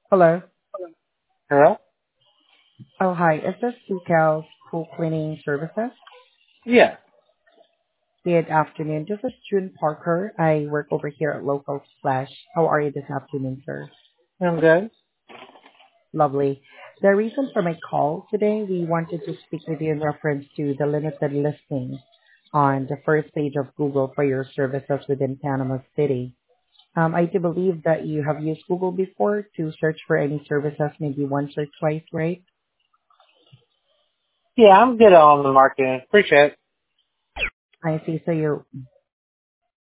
Hello. Hello? Oh, hi. Is this Cal's Pool Cleaning Services? Yeah, Good afternoon. This is June Parker. I work over here at Local Splash. How are you this afternoon, sir? I'm good. Lovely. The reason for my call today, we wanted to speak with you in reference to the limited listing on the first page of Google for your services within Panama City. I do believe that you have used Google before to search for any services maybe once or twice, right? Yeah, I'm good on the marketing. Appreciate it. I see. So you're